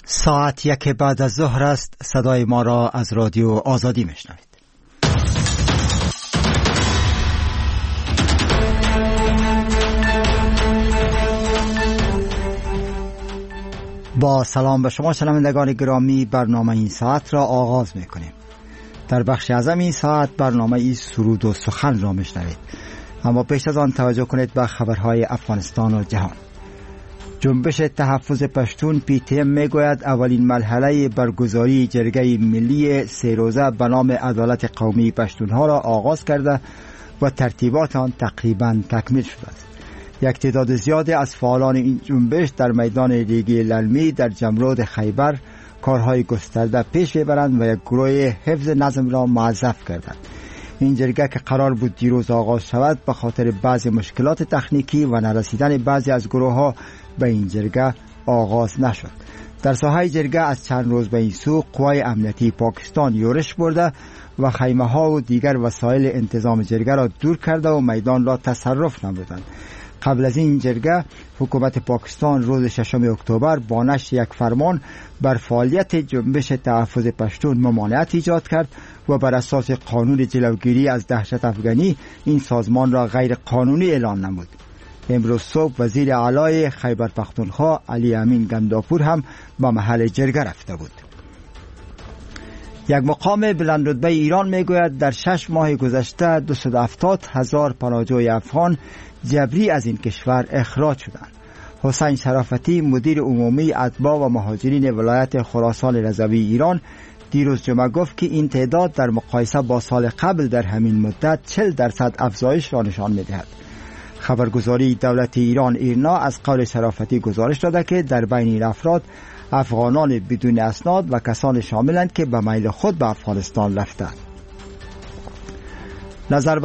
ساعت 1 بعد از ظهر است. صدای ما را از رادیو آزادی میشنوید. با سلام به شما شنوندگان گرامی، برنامه این ساعت را آغاز میکنیم. در بخش اعظم این ساعت برنامه ای سرود و سخن را میشنوید، اما پیش از آن توجه کنید به خبرهای افغانستان و جهان. جنبش تحفظ پشتون PTM میگوید اولین مرحله برگزاری جرگه ملی 3 روزه به نام عدالت قومی پشتونها را آغاز کرده و ترتیبات آن تقریبا تکمیل شده است. یک تعداد زیادی از فعالان این جنبش در میدان ریگی للمی در جمرود خیبر کارهای گسترده پیش میبرند و یک گروه حفظ نظم را موظف کردند. این جرگه که قرار بود دیروز آغاز شود، به خاطر بعضی مشکلات تکنیکی و نرسیدن بعضی از گروه ها به این جرگه آغاز نشد. در ساحه جرگه از چند روز به این سو قوای امنیتی پاکستان یورش برده و خیمه ها و دیگر وسایل انتظام جرگه را دور کرده و میدان را تصرف نمودند. قبل از این جرگه حکومت پاکستان روز 6 اکتبر با نشر یک فرمان بر فعالیت جنبش تحفظ پشتون ممانعت ایجاد کرد و بر اساس قانون جلوگیری از دهشت افغانی این سازمان را غیر قانونی اعلام نمود. امروز صبح وزیر اعلی خیبر پختونخوا علی امین گنداپور هم به محل جرگه رفته بود. یک مقام بلندرتبه ایران میگوید در 6 ماه گذشته 270,000 پناهجوی افغان جبری از این کشور اخراج شدند. حسین شرافتی مدیر عمومی اتباع و مهاجرین ولایت خراسان رضوی ایران دیروز جمعه گفت که این تعداد در مقایسه با سال قبل در همین مدت 40% افزایش را نشان می‌دهد. خبرگزاری دولت ایران ایرنا از قول شرافتی گزارش داده که در بین این افراد افغانان بدون اسناد و کسان شاملند که به میل خود به افغانستان رفتند. نظر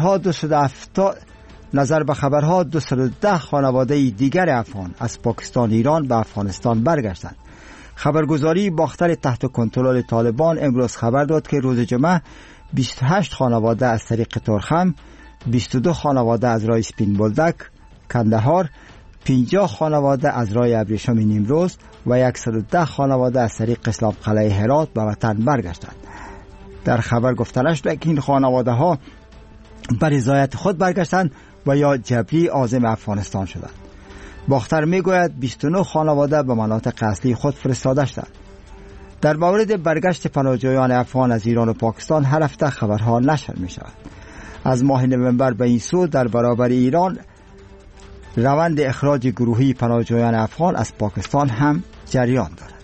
به خبرها 210 خانواده دیگر افغان از پاکستان ایران به افغانستان برگشتند. خبرگزاری باختر تحت کنترل طالبان امروز خبر داد که روز جمعه 28 خانواده از طریق ترخم، 22 خانواده از راه سپین بولدک کندهار، 50 خانواده از راه ابریشم نیمروز و 110 خانواده از طریق اسلام قلعه هرات به وطن برگشتند. در خبر گفته شد که این خانواده ها بر رضایت خود برگشتند و یا جبری عازم افغانستان شدند. باختر میگوید 29 خانواده به مناطق اصلی خود فرستاده شدند. در مورد برگشت پناهجویان افغان از ایران و پاکستان هر هفته خبرها نشر می شود. از ماه نوامبر به این سو در برابر ایران روند اخراج گروهی پناهجویان افغان از پاکستان هم جریان دارد.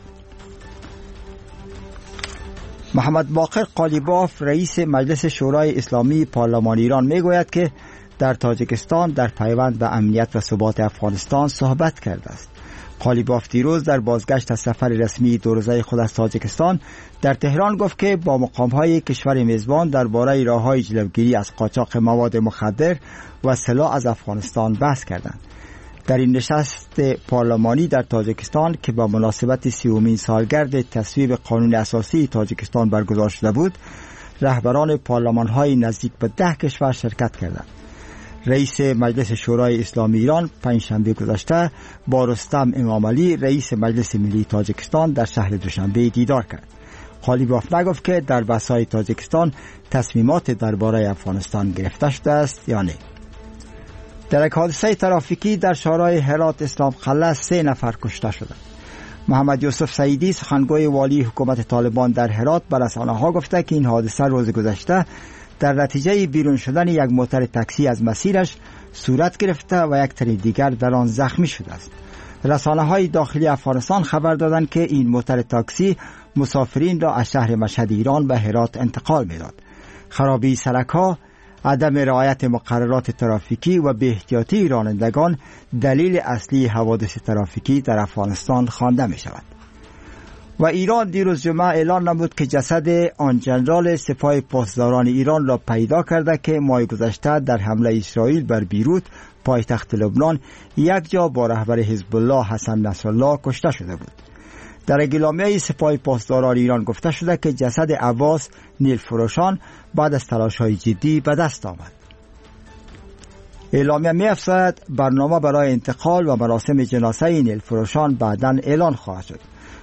محمد باقر قالیباف رئیس مجلس شورای اسلامی پارلمان ایران میگوید که در تاجیکستان در پیوند به امنیت و ثبات افغانستان صحبت کرده است. قالیباف دیروز در بازگشت از سفر رسمی 2 روزه خود از تاجیکستان در تهران گفت که با مقام‌های کشور میزبان درباره راه‌های جلوگیری از قاچاق مواد مخدر و سلاح از افغانستان بحث کردند. در این نشست پارلمانی در تاجیکستان که با مناسبت 30مین سالگرد تصویب قانون اساسی تاجیکستان برگزار شده بود، رهبران پارلمان‌های نزدیک به 10 کشور شرکت کردند. رئیس مجلس شورای اسلامی ایران پنجشنبه گذشته با رستم امامعلی رئیس مجلس ملی تاجیکستان در شهر دوشنبه دیدار کرد. قالیباف نگفت که در بحث‌های تاجیکستان تصمیمات درباره افغانستان گرفته شده است یا نه. در یک حادثه ترافیکی در شهرهای هرات اسلام قلعه 3 نفر کشته شدند. محمد یوسف سعیدی سخنگوی والی حکومت طالبان در هرات به رسانه‌ها گفته که این حادثه روز گذشته در نتیجه بیرون شدن یک موتر تاکسی از مسیرش صورت گرفته و یک تن دیگر در آن زخمی شده است. رسانه‌های داخلی افغانستان خبر دادند که این موتر تاکسی مسافرین را از شهر مشهد ایران به هرات انتقال می‌داد. خرابی سرک‌ها، عدم رعایت مقررات ترافیکی و بی احتیاطی رانندگان دلیل اصلی حوادث ترافیکی در افغانستان خوانده می‌شود. و ایران دیروز جمعه اعلان نمود که جسد آن ژنرال سپاه پاسداران ایران را پیدا کرده که ماه گذشته در حمله اسرائیل بر بیروت پایتخت لبنان یک جا با رهبر حزب الله حسن نصرالله کشته شده بود. در اعلامیه سپاه پاسداران ایران گفته شده که جسد عباس نیلفروشان بعد از تلاش‌های جدی به دست آمد. اعلامیه می‌افزاید برنامه برای انتقال و مراسم جنازه نیلفروشان بعداً اعلان خواهد شد.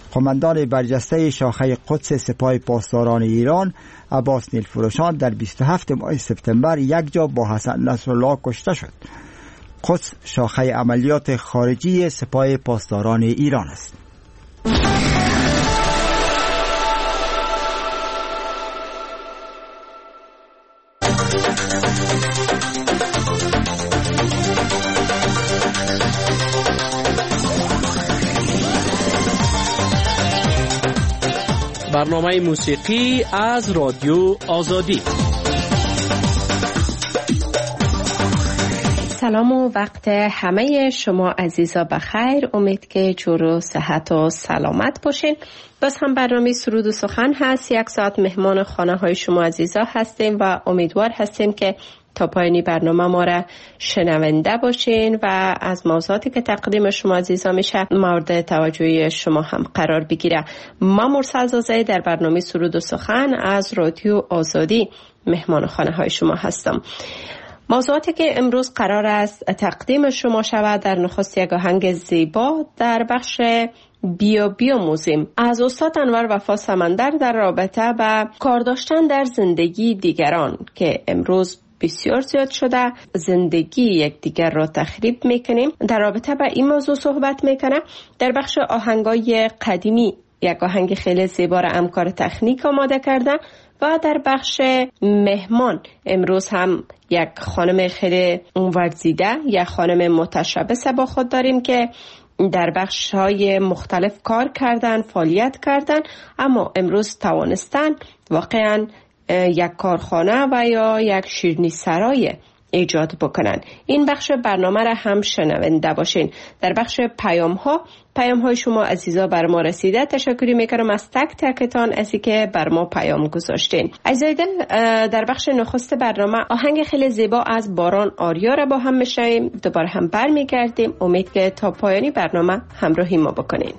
قماندان برجسته شاخه قدس سپاه پاسداران ایران عباس نیلفروشان در 27 ماه سپتامبر یک جا با حسن نصرالله کشته شد. قدس شاخه عملیات خارجی سپاه پاسداران ایران است. برنامه موسیقی از رادیو آزادی. سلام و وقت همه شما عزیزا بخیر. امید که جور و صحت و سلامت باشین. باز هم برنامه سرود و سخن هست. 1 ساعت مهمان خانه های شما عزیزا هستیم و امیدوار هستیم که تا پایانی برنامه ما را شنونده باشین و از موضوعاتی که تقدیم شما عزیزا میشه مورد توجه شما هم قرار بگیره. ما مرسل زازه در برنامه سرود و سخن از رادیو آزادی مهمان خانه های شما هستم. موضوعاتی که امروز قرار است تقدیم شما شود در نخست یک آهنگ زیبا در بخش بیاموزیم از استاد انور وفا سمندر در رابطه با کار داشتن در زندگی دیگران که امروز بسیار زیاد شده، زندگی یک دیگر را تخریب میکنیم. در رابطه با این موضوع صحبت میکنه. در بخش آهنگای قدیمی یک آهنگ خیلی زیبا را همکار تکنیک آماده کرده و در بخش مهمان امروز هم یک خانم خیلی ورزیده، یک خانم متشبث با خود داریم که در بخش‌های مختلف کار کردن، فعالیت کردن، اما امروز توانستن واقعاً یک کارخانه و یا یک شیرینی سرای ایجاد بکنن. این بخش برنامه را هم شنونده باشین. در بخش پیام های شما عزیزا بر ما رسیده. تشکری میکنم از تک تکتان از اینکه بر ما پیام گذاشتین. عزیزای دل، در بخش نخست برنامه آهنگ خیلی زیبا از باران آریا را با هم میشنویم. دوباره هم برمیگردیم. امید که تا پایانی برنامه همراهی ما بکنین.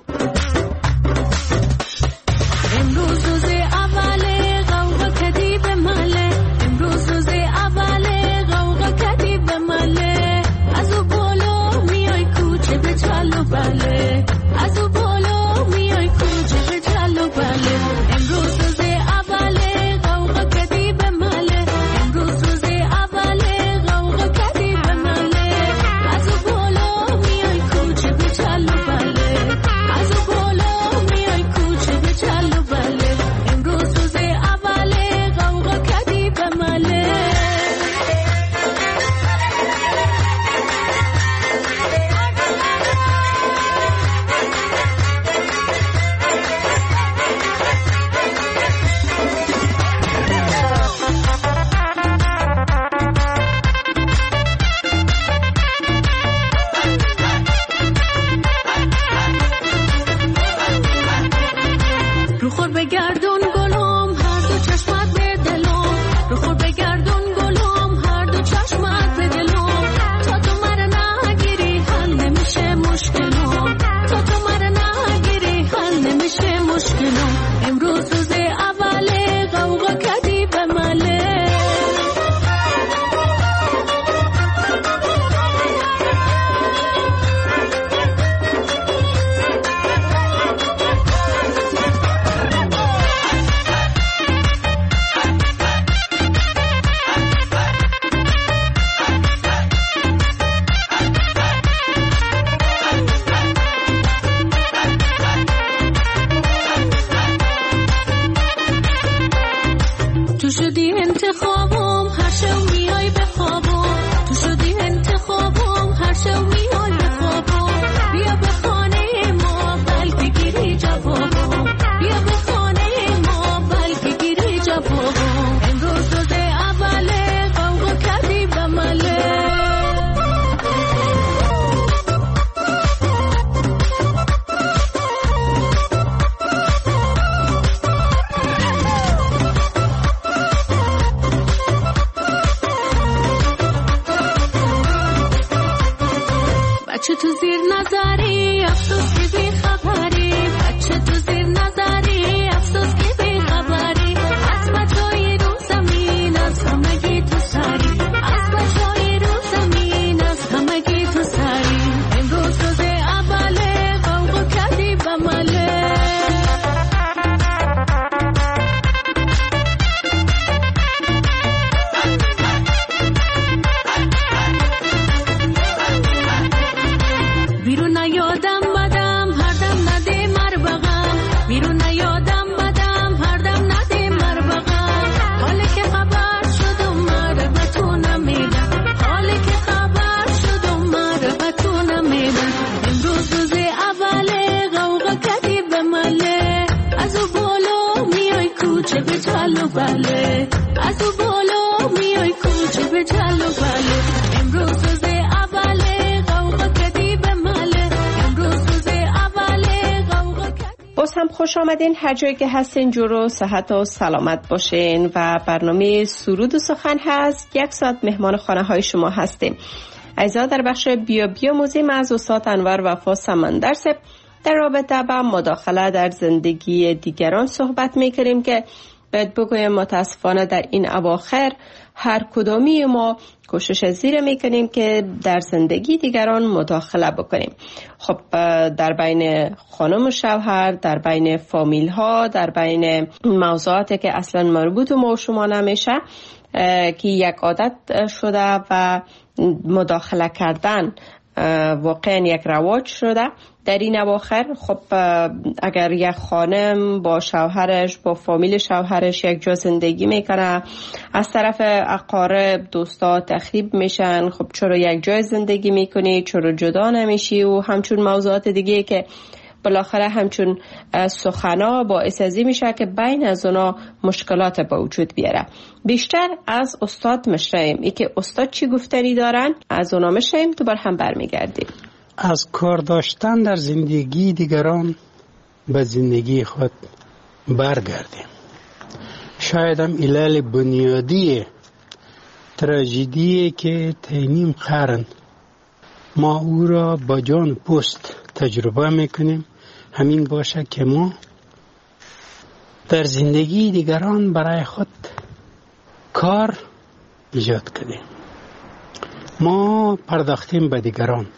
کوچه به چالو بله از او بالا میای کوچه به چالو بله امروز روز اوله قوقا کدی به مله امروز روز اوله قوقا کدی. باز هم خوش آمدین هر جایی که هستین، جور و صحت و سلامت باشین و برنامه سرود و سخن هست. 1 ساعت مهمان خانه های شما هستیم. عزیزا در بخش بیا موزیم از استاد انور وفا سمندر صاحب در رابطه با مداخله در زندگی دیگران صحبت میکنیم که باید بگویم متاسفانه در این اواخر هر کدامی ما کوشش زیر میکنیم که در زندگی دیگران مداخله بکنیم. خب در بین خانم و شوهر، در بین فامیل ها، در بین موضوعاتی که اصلا مربوط ما و شما نمیشه که یک عادت شده و مداخله کردن واقعا یک رواج شده در این اواخر. خب اگر یک خانم با شوهرش، با فامیل شوهرش یک جا زندگی میکنه، از طرف اقارب دوستا تخریب میشن، خب چرا یک جای زندگی میکنی، چرا جدا نمیشی و همچون موضوعات دیگه که بالاخره همچون سخنا باعث ازی میشه که بین از اونا مشکلات با وجود بیاره. بیشتر از استاد مشنویم ای که استاد چی گفتنی دارن، از اونا مشنویم دوباره هم برمیگردیم. از کار داشتن در زندگی دیگران به زندگی خود برگردیم. شاید هم علل بنیادی تراژدی که تینیم قرن ما او را با جان پوست تجربه میکنیم همین باشه که ما در زندگی دیگران برای خود کار ایجاد کردیم. ما پرداختیم به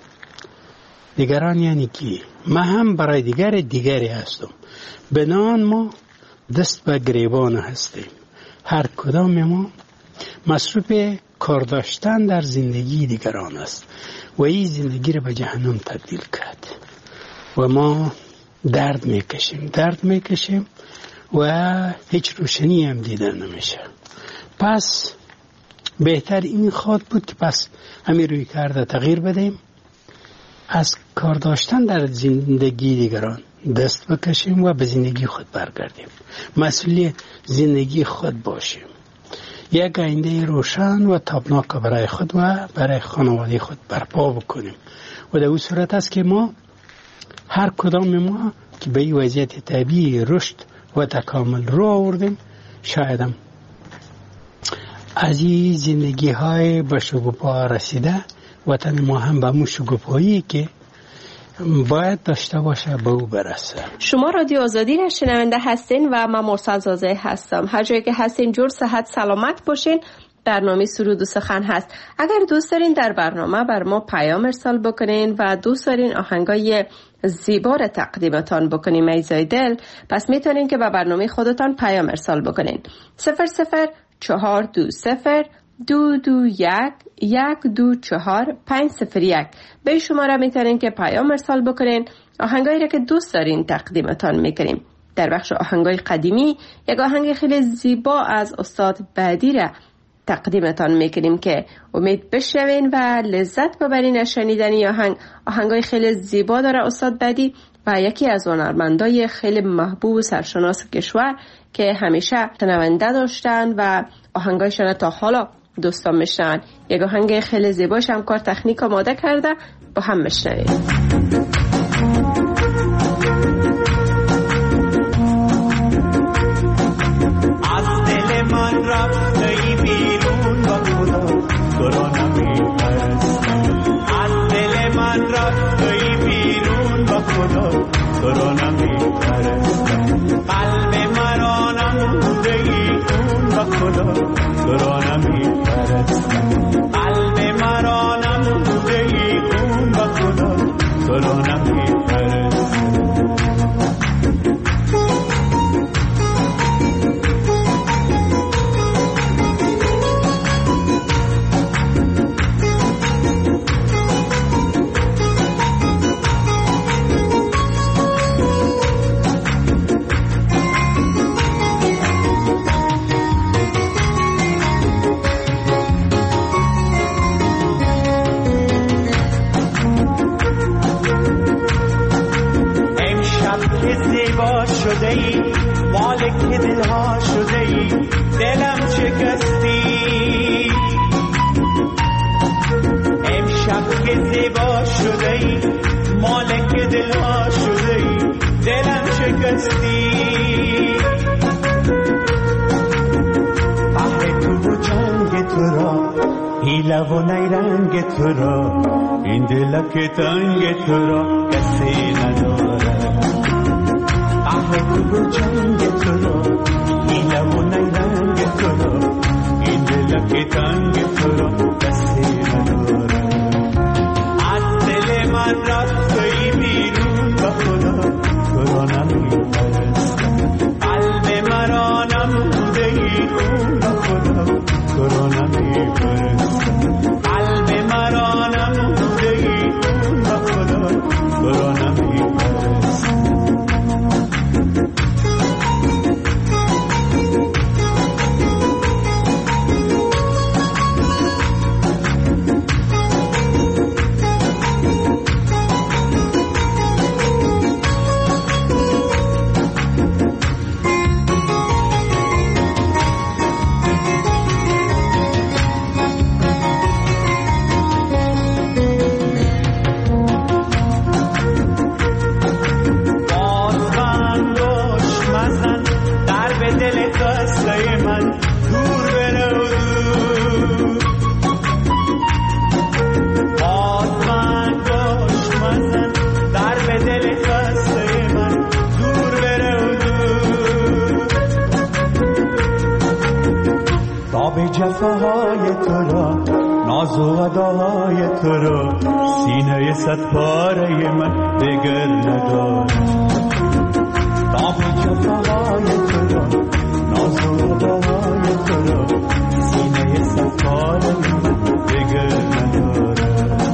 دیگران یعنی کی؟ من هم برای دیگری هستم. بنان ما دست به گریبان هستیم. هر کدام ما مصروف کار داشتن در زندگی دیگران است و این زندگی را به جهنم تبدیل کرد و ما درد میکشیم و هیچ روشنی هم دیدن نمیشه. پس بهتر این خود بود که پس همین روی کرده تغییر بدیم، از کار داشتن در زندگی دیگران دست بکشیم و به زندگی خود برگردیم، مسئول زندگی خود باشیم، یک آینده روشن و تابناک برای خود و برای خانواده خود برپا بکنیم و در اون صورت است که ما هر کدام ما که به این وضعیت طبیعی رشد و تکامل رو آوردیم، شاید هم از این زندگی های به شکوفا رسیده وطن ما هم به اون شکوفایی که باید داشته باشه به او برسه. شما رادیو آزادی را شنونده هستین و من مرسل زازه هستم. هر جایی که هستین جور صحت سلامت باشین. برنامه سرود و سخن هست. اگر دوست دارین در برنامه بر ما پیام ارسال بکنین و دوست دارین آهنگای زیبا را تقدیمتان بکنیم ایزای دل، پس میتونین که به برنامه خودتان پیام ارسال بکنین. 004221221124501 به شماره میتونین که پیام ارسال بکنین. آهنگایی را که دوست دارین تقدیمتان میکنیم. در بخش آهنگای قدیمی یک آهنگ خیلی زیبا از استاد بعدی را تقدیمتان میکنیم که امید بشنوین و لذت ببرین از شنیدن آهنگای خیلی زیبا داره استاد بعدی و یکی از هنرمندای خیلی محبوب و سرشناس کشور که همیشه شنونده داشتن و آهنگایشان تا حالا دوستان میشنون. یک آهنگ خیلی زیباش هم کار تکنیک آماده کرده، با هم میشنویم. از دل من رفتی بیرون با خدا تو را نمیپرستم، از دل من رفتی بیرون با خدا تو را نمیپرستم، قلب مرا نموده ای اون با خدا تو را نمیپرستم، قلب مرا نموده ای اون با خدا تو را نمیپرستم. زیبا شده ای، مالک دلها شده ای، دلم شکستی. امشب که زیبا شده ای، مالک دلها شده ای، دلم شکستی. قهر تو و جنگ تو را، حیله و نیرنگ تو را، این دلک تنگ تو را کسی ندارد. قهر تو و جنگ تو را، حیله و نیرنگ تو را، این دلک تنگ تو را کسی ندارد. از دل من رفتی بیرون و خدا تو را نمی‌پرستم. قلب مرا نموده ای خون و خدا تو را نمی‌پرستم. قلب مرا نموده ای خون و خدا تو را نمی‌پرستم. جفاهای تو را، ناز و وداهای تو را، سینه صد پاره من دگر ندارد. تاب جفاهای تو را، ناز و وداهای تو را، سینه صد پاره من دگر ندارد.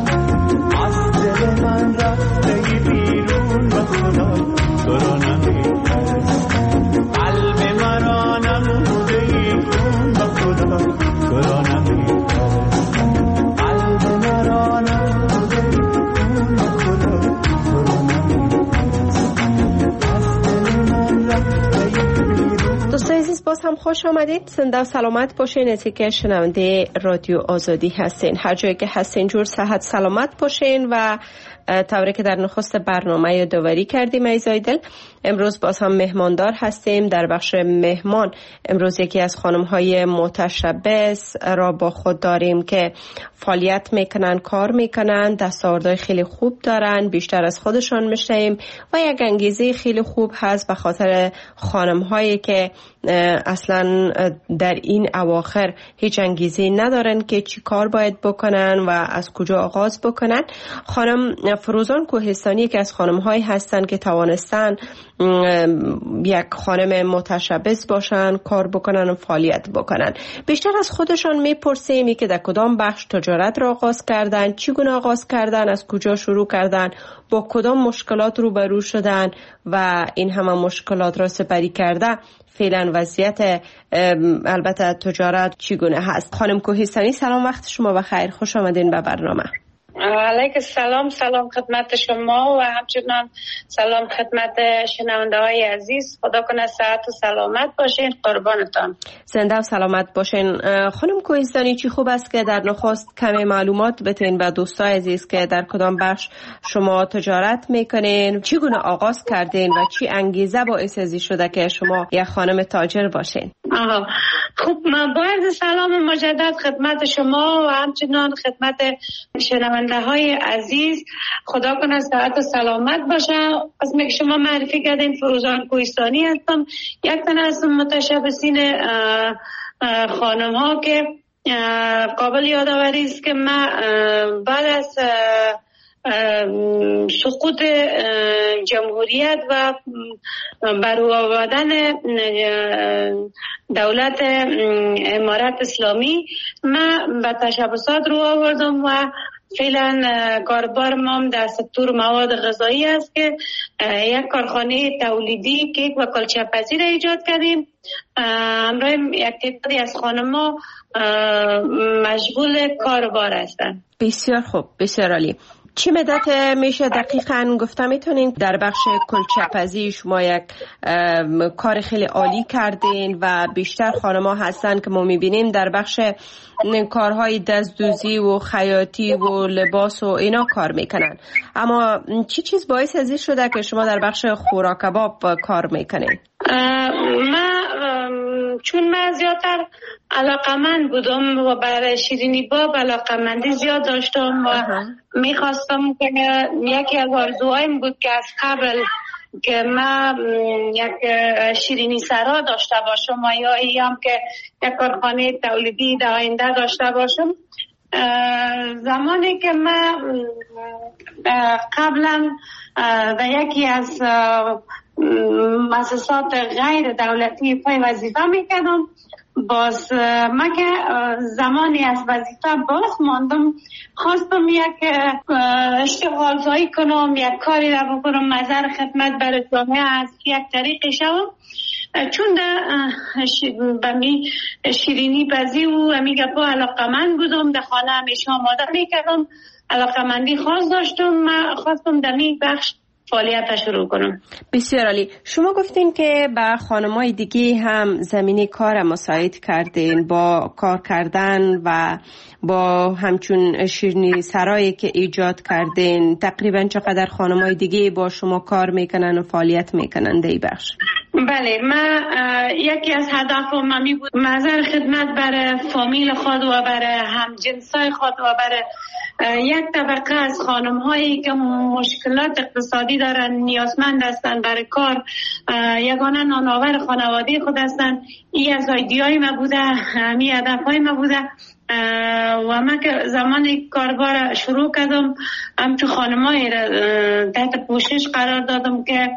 از دل من رفته بیرون و خدا تو را نمی‌پرستم. قلب مرا نموده ای خون و خدا تو را نمی‌پرستم. قلب مرا نموده ای خون و خدا تو را نمی‌پرستم. از دل من رفته بیرون. دوستان عزیز باز هم خوش آمدید. زنده و سلامت باشین. از که شنونده رادیو آزادی هستین، هر جایی که هستین جور صحت سلامت باشین. و طوری که در نخست برنامه داوری کردیم ایزای دل، امروز باز هم مهماندار هستیم. در بخش مهمان امروز یکی از خانم‌های متشبث را با خود داریم که فعالیت میکنن، کار میکنن، دستاوردهای خیلی خوب دارن، بیشتر از خودشان میشنیم و یک انگیزه خیلی خوب هست به خاطر خانم‌هایی که اصلا در این اواخر هیچ انگیزه ندارن که چی کار باید بکنن و از کجا آغاز بکنن. خانم فروزان کوهستانی که از خانم‌هایی هستن که توانستن یک خانم متشبث باشن، کار بکنن و فعالیت بکنن. بیشتر از خودشان میپرسیم که در کدام بخش تجارت را آغاز کردن، چگونه آغاز کردن، از کجا شروع کردن، با کدام مشکلات روبرو شدن و این همه مشکلات را سپری کرده فعلا وضعیت البته تجارت چگونه هست. خانم کوهستانی سلام، وقت شما بخیر، خوش آمدین به برنامه. علیک سلام خدمت شما و همچنان سلام خدمت شنونده های عزیز. خدا کنه صحت و سلامت باشین، قربانتان. زنده و سلامت باشین. خانم کوهستانی چی خوب است که در نخست کمی معلومات بتین به دوستای عزیز که در کدام بخش شما تجارت میکنین، چگونه آغاز کردین و چی انگیزه باعث ازی شده که شما یک خانم تاجر باشین؟ خوب، با عرض سلام مجدد خدمت شما و همچنان خدمت شنونده های عزیز. خدا کنه صحت و سلامت باشه. از که شما معرفی کردین فروزان کوهستانی هستم، یک تن از متشبثین خانم ها که قابل یادآوری است که من بعد از سقوط جمهوریت و برو آوردن دولت امارت اسلامی من به تشبثات رو آوردم و فعلا کاربار مام در سکتور مواد غذایی است که یک کارخانه تولیدی کیک و کلچه پزی را ایجاد کردیم. همراه یک تعدادی از خانم‌ها مشغول کاربار هستند. بسیار خوب، بسیار عالی. چی مدت میشه دقیقاً گفته میتونین در بخش کلچه‌پزی شما یک کار خیلی عالی کردین و بیشتر خانم‌ها هستن که ما میبینیم در بخش کارهای دستدوزی و خیاطی و لباس و اینا کار میکنن، اما چی چیز باعث از این شده که شما در بخش خوراک کباب کار میکنین؟ چون من زیادتر علاقمند بودم و برای شیرینی باب علاقمندی زیاد داشتم و میخواستم که یکی از آرزوهایم بود که از قبل که من یک شیرینی سرا داشته باشم و یا ایم که یک کارخانه تولیدی در آینده داشته باشم. زمانی که من قبلا در یکی از مؤسسات غیر دولتی پای وظیفه میکردم، باز من که زمانی از وظیفه باز ماندم خواستم یک اشتغال زایی کنم، یک کاری را بکنم، نظر خدمت برای جامعه از یک طریقی شوم. چون به می شیرینی پزی و امی گپا علاقمند بودم، در خانه همیشه آماده میکردم، علاقمندی خاص داشتم، من خواستم در می بخش فعالیت شروع کنم. بسیار عالی. شما گفتین که با خانمای دیگه هم زمینه کار مساعد کردین با کار کردن و با همچون شیرینی سرایی که ایجاد کردین. تقریبا چقدر خانمای دیگه با شما کار میکنن و فعالیت میکنن در این بخش؟ بله، من یکی از هدفم می بود نظر خدمت برای فامیل خود و برای همجنسای خود و برای یک طبقه از خانم هایی که مشکلات اقتصادی دارن، نیازمند هستن برای کار، یگانه نانآور خانواده خود هستن. این از ایدیای ما بوده، این هدفهای ما بوده و من که زمان کاربار شروع کردم همچون خانمایی را تحت پوشش قرار دادم که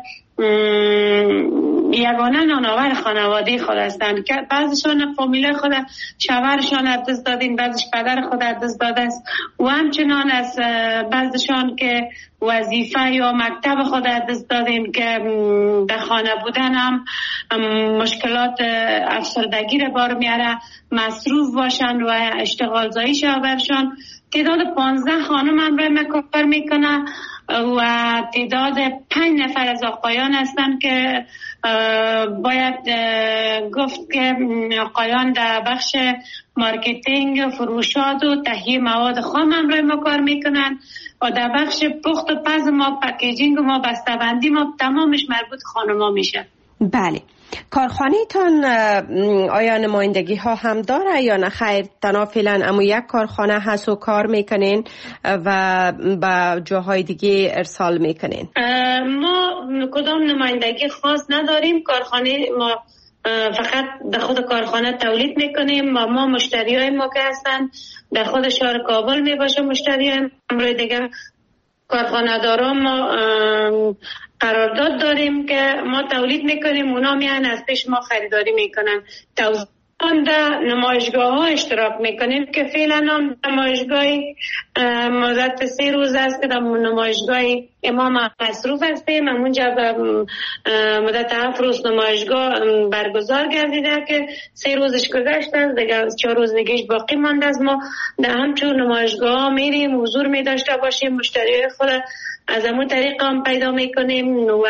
یگانه نانآور خانواده خود هستند که بعضشان فامیل خود شوهرشان از دست دادین، بعضش پدر خود از دست داده است و همچنان از بعضشان که وظیفه یا مکتب خود از دست دادین که در خانه بودن هم مشکلات افسردگی را بار میاره، مصروف باشن و اشتغال زایی شوهرشان. تعداد 15 خانم هم را کار میکنه و تعداد 5 نفر از آقایان هستن که باید گفت که آقایان در بخش مارکتینگ، فروشات و تهیه مواد خام هم روی ما کار میکنن و در بخش پخت و پز ما، پکیجینگ ما، بسته‌بندی ما، تمامش مربوط خانم‌ها میشه. بله. کارخانه تان آیا نمایندگی ها هم داره یا نه خیر تنها فعلا اما یک کارخانه هست و کار میکنین و با جاهای دیگه ارسال میکنین؟ ما کدام نمایندگی خاص نداریم. کارخانه ما فقط در خود کارخانه تولید میکنیم و ما مشتری های ما که هستن در خود شهر کابل میباشه مشتری هم روی دیگر کارخانه دارم. ما قرارداد داریم که ما تولید میکنیم، اونا میان از پیش ما خریداری میکنن. در نمایشگاه ها اشتراک میکنیم که فعلا هم نمایشگاهی مدت 3 روز است که در نمایشگاه امام مصروف هستیم. همونجا مدت 7 روز نمایشگاه برگزار گردیده که 3 روزش گذشته است، دیگه 4 روز دیگهش باقی مانده است. ما در همچون نمایشگاه ها میریم، حضور میداشته باشیم، مشتری خود از همون طریق هم پیدا میکنیم و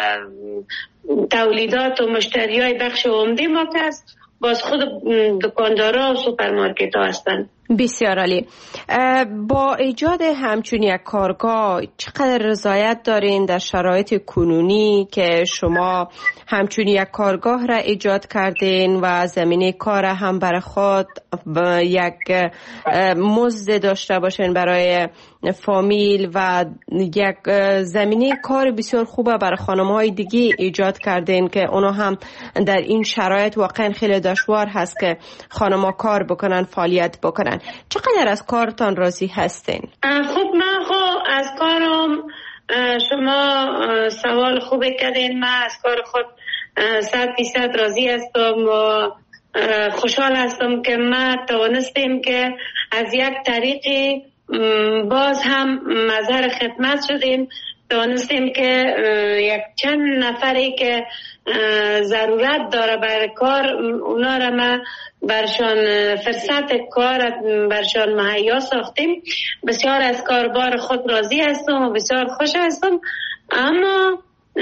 تولیدات و مشتری های بخش عمده ما که است باز خود دکاندارا و سوپرمارکت ها هستن. بسیار عالی. با ایجاد همچون یک کارگاه چقدر رضایت دارین در شرایط کنونی که شما همچون یک کارگاه را ایجاد کردین و زمینه کار هم برای خود یک مزد داشته باشین برای فامیل و یک زمینه کار بسیار خوبه برای خانم‌های دیگه ایجاد کردین که اونا هم در این شرایط واقعا خیلی دشوار هست که خانم‌ها کار بکنن، فعالیت بکنن. چقدر از کارتان راضی هستین؟ خب من از کارم، شما سوال خوبی کردین، من از کار خود 100% راضی هستم و خوشحال هستم که ما توانستیم که از یک طریقی باز هم مظهر خدمت شدیم دانستیم که یک چند نفری که ضرورت داره برای کار، اونا را ما برشان فرصت کار برشان مهیا ساختیم. بسیار از کاربار خود راضی هستم و بسیار خوش هستم، اما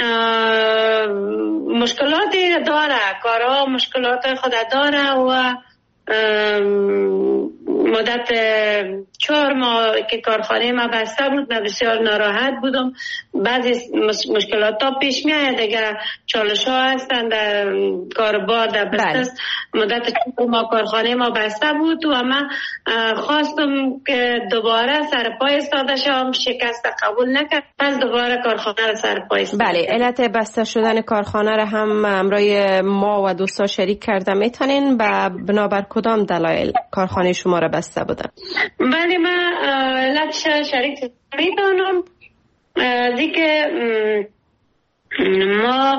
مشکلاتی داره، کارها مشکلات خود داره و مدت 4 ماه که کارخانه ما بسته بود، من بسیار ناراحت بودم. بعضی مشکلات ها پیش می آید، دیگه چالش ها هستند در کاربار در بسته. مدت 4 ماه کارخانه ما بسته بود و من خواستم که دوباره سرپای استاده شم، شکست قبول نکرد، پس دوباره کارخانه را سرپای استاده. بله، علت بسته شدن کارخانه را هم امرای ما و دوستا شریک کرده، میتونین بنابر کدام دلایل کارخانه شما را بسته بودن؟ بله، من علتش شریک میتونم دیگه ما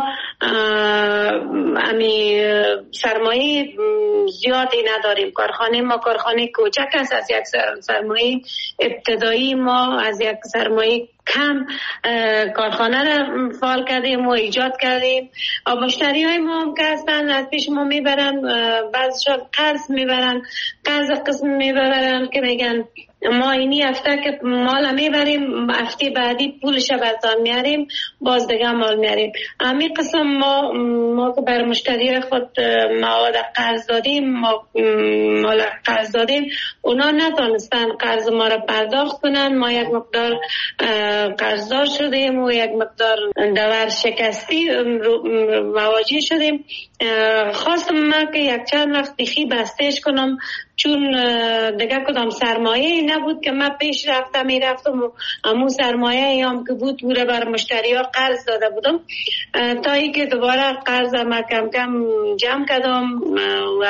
سرمایه زیادی نداریم. کارخانه ما کارخانه کوچک است. از یک سرمایه ابتدایی ما از یک سرمایه کم کارخانه را فعال کردیم و ایجاد کردیم. مشتری های ما هم که هستن از پیش ما میبرن، بعضشان قرض میبرن، قرض قسم میبرن که میگن ما اینی هفته که مال میبریم، هفته بعدی پولش برتان میاریم، باز دیگه مال میاریم. همین قسم ما که بر مشتری خود مواد قرض دادیم، مال قرض دادیم، اونا نتونستن قرض ما را پرداخت کنن. ما یک مقدار قرضدار شدیم و یک مقدار دور شکستی مواجه شدیم. خواستم من که یک چند وقت دیخی بستش کنم، چون دیگه کدام سرمایه نبود که من پیش رفتم میرفتم و همون سرمایه هم که بود بوده بر مشتری ها قرض داده بودم، تا ای که دوباره قرض ما کم کم جمع کردم و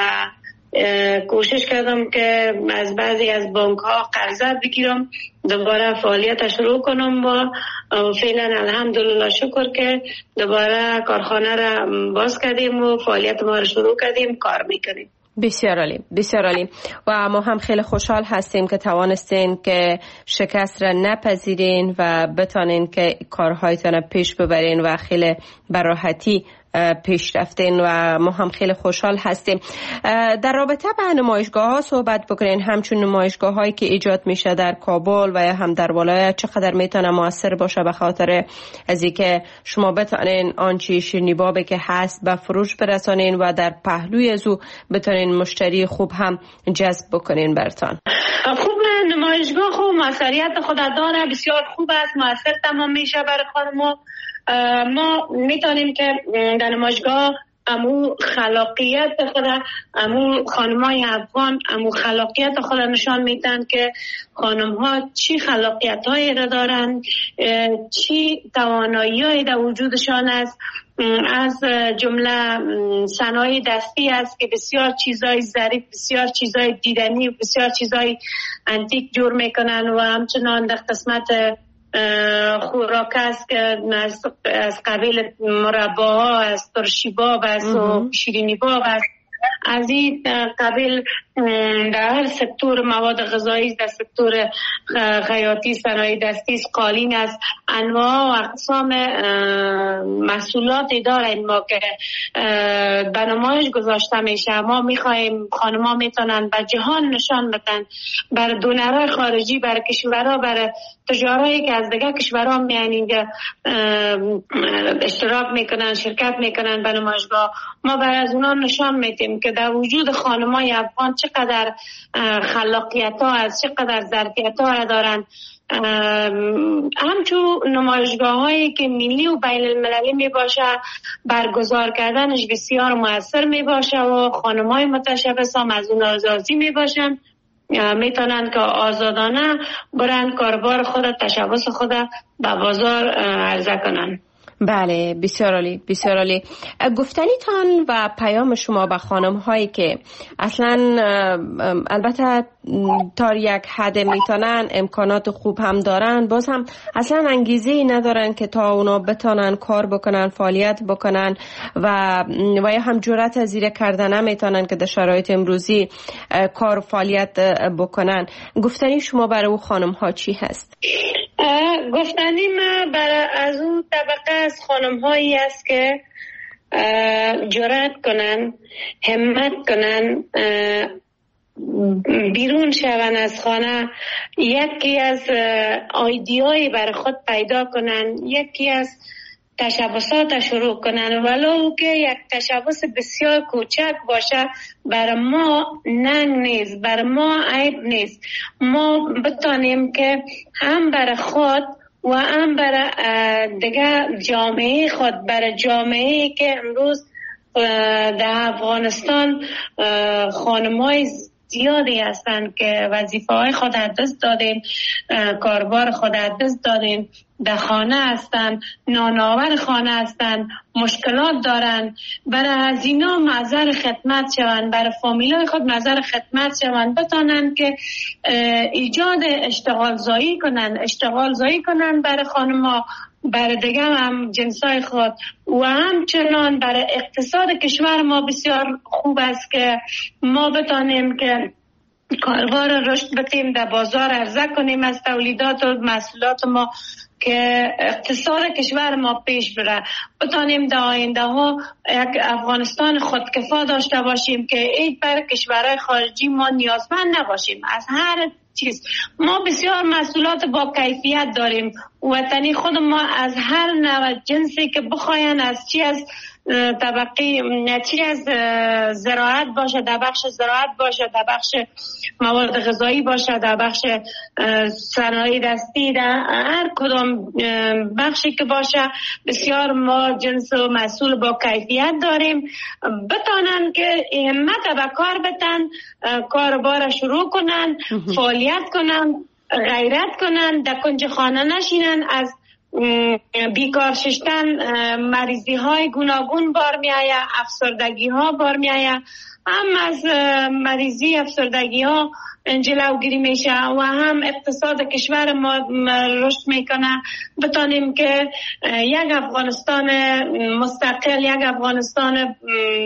کوشش کردم که از بعضی از بانک ها قرض بگیرم، دوباره فعالیت شروع کنم و فعلا الحمدلله شکر که دوباره کارخانه را باز کردیم و فعالیت ما را شروع کردیم، کار میکنیم. بسیار عالی، بسیار عالی. و ما هم خیلی خوشحال هستیم که توانستین که شکست را نپذیرین و بتانین که کارهایتان پیش ببرین و خیلی به راحتی پیش رفتین و ما هم خیلی خوشحال هستیم. در رابطه با نمایشگاه ها صحبت بکنین، همچون نمایشگاه هایی که ایجاد میشه در کابل و یا هم در ولایت چقدر میتونه موثر باشه به خاطر از اینکه شما بتونین آنچه شیرینی بابی که هست به فروش برسانین و در پهلوی از او بتونین مشتری خوب هم جذب بکنین برتان؟ خوب، نمایشگاه خوب موثریت خود داره، بسیار خوب است، موثر تمام میشه برای خانم. ما میتونیم که در نمایشگاه امو خلاقیت خود، امو خانمای افغان امو خلاقیت خود نشان میدن که خانم ها چی خلاقیت هایی را دارن، چی توانایی هایی در وجودشان است. از جمله صنایع دستی است که بسیار چیزای ظریف، بسیار چیزای دیدنی، بسیار چیزای انتیک جور میکنن و همچنان در قسمت خوراک است که از قبیل مرباها، از ترشی باب است و شیرینی باب است. از این قبیل در هر سکتور مواد غذایی، در سکتور خیاطی، صنایع دستی، قالین است، انواع و اقسام محصولاتی داریم ما که به نمایش گذاشته میشه. ما میخواهیم خانم‌ها میتونن به جهان نشان بدن، بر دونرهای خارجی، بر کشورها، بر تجارایی که از دیگه کشورها میان اینجا اشتراک میکنن، شرکت میکنن به نمایشگاه. ما بر از اونا نشان میدیم که در وجود خانمای افغان چقدر خلاقیت ها هست، چقدر ظرفیت ها دارن. همچون نمایشگاه هایی که ملی و بین المللی می باشه، برگزار کردنش بسیار موثر می باشه و خانم های متشبث هم از اون آزادی می باشن، میتونن که آزادانه برن کاربار خود، تشبث خود به بازار عرضه کنن. بله، بسیار عالی، بسیار عالی. گفتنیتان و پیام شما به خانم هایی که اصلا البته تا یک حد میتونن، امکانات خوب هم دارن، باز هم اصلا انگیزه ندارن که تا اونا بتونن کار بکنن، فعالیت بکنن و یا هم جرأت زیر کردن نمیتونن که در شرایط امروزی کار و فعالیت بکنن. گفتنی شما برای او خانم ها چی هست؟ گفتنی ما برای از اون طبقه از خانم هایی است که جرأت کنن، همت کنن، بیرون شون از خانه، یکی از ایده‌ای برای خود پیدا کنن، یکی از تشبسات شروع کنن، ولو که یک تشبس بسیار کوچک باشه برای ما ننگ نیست، برای ما عیب نیست. ما بتانیم که هم برای خود و هم برای دیگه جامعه خود، برای جامعه که امروز در افغانستان خانم‌های زیادی هستند که وظیفه های خود از دست دادیم، کاربار خود از دست دادیم، در خانه هستند، نانآور خانه هستند، مشکلات دارند. برای از اینا معذر خدمت شوند، برای فامیلای خود معذر خدمت شوند، بتانند که ایجاد اشتغال زایی کنند برای خانم‌ها، برای دیگه هم جنسای خود و همچنان برای اقتصاد کشور ما بسیار خوب است که ما بتانیم که کاربار رشد بدیم، در بازار عرضه کنیم از تولیدات و محصولات ما که اقتصاد کشور ما پیش بره، بتانیم در آینده ها یک افغانستان خودکفا داشته باشیم که هیچ بر کشورهای خارجی ما نیازمند نباشیم از هر چیز. ما بسیار محصولات با کیفیت داریم، وطنی خود ما از هر نوع جنسی که بخواین، از چی از طبقی، چی از زراعت باشه، در بخش زراعت باشه، در بخش مواد غذایی باشه، در بخش صنایع دستی، در هر کدام بخشی که باشه بسیار ما جنس و محصول با کیفیت داریم. بتانن که همت به کار بتن، کاربار شروع کنن، فعالیت کنن، غیرت کنن، در کنج خانه نشینن، از بیکار شدن مریضی های گوناگون بار می آید، افسردگی ها بار می آید، هم از مریضی افسردگی ها جلوگیری میشه و هم اقتصاد کشور ما رشد میکنه. بتانیم که یک افغانستان مستقل، یک افغانستان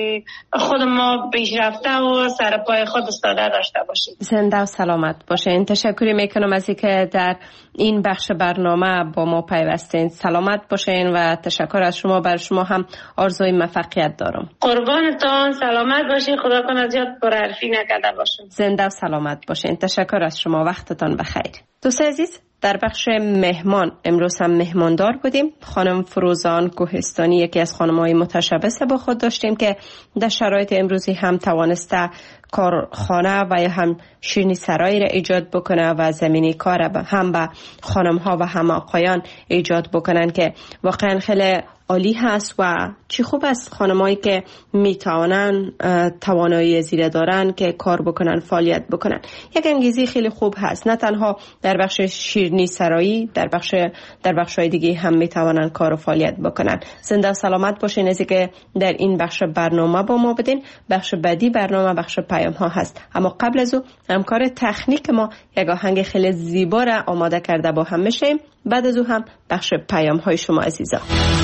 خود ما پیشرفته و سر پای خود ایستاده داشته باشیم. زنده و سلامت باشین. تشکر میکنم از اینکه در این بخش برنامه با ما پیوستین. سلامت باشین و تشکر از شما. بر شما هم آرزوی موفقیت دارم. قربانتان، سلامت باشین. خدا کنه زیاد پرحرفی نکرده باشین. زنده و سلامت باشین. تشکر از شما. وقتتان بخیر. دوست عزیز، در بخش مهمان امروز هم مهماندار بودیم. خانم فروزان کوهستانی، یکی از خانم‌های متشبث با خود داشتیم که در شرایط امروزی هم توانسته کارخانه و یا هم شیرینی سرایی را ایجاد بکنه و زمینی کار هم به خانم‌ها و هم آقایان ایجاد بکنن که واقعا خیلی عالی هست و چی خوب است خانمایی که میتوانن توانایی زیاده دارن که کار بکنن، فعالیت بکنن. یک انگیزه خیلی خوب هست، نه تنها در بخش شیرینی سرایی، در بخش‌های دیگه هم میتوانن کار و فعالیت بکنن. زنده و سلامت باشین از اینکه در این بخش برنامه با ما بدین. بخش بعدی برنامه بخش پیام ها هست، اما قبل از او همکار تکنیک ما یک آهنگ خیلی زیبا را آماده کرده با هم میشیم. بعد از او هم بخش پیام های شما عزیزا.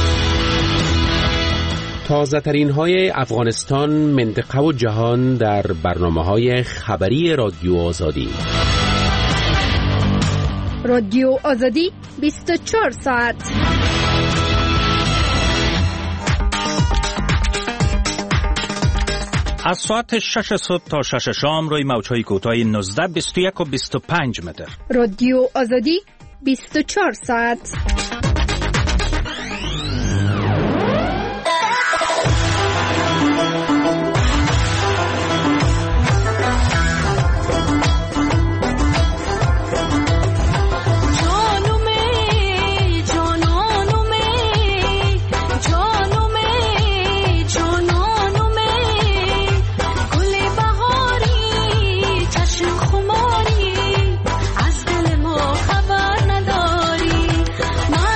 تازه ترین های افغانستان، منطقه و جهان در برنامه های خبری رادیو آزادی. رادیو آزادی 24 ساعت. از ساعت 6 صبح تا 6 شام روی موج‌های کوتاه 19، 21 و 25 متر. رادیو آزادی 24 ساعت. خبر نداری من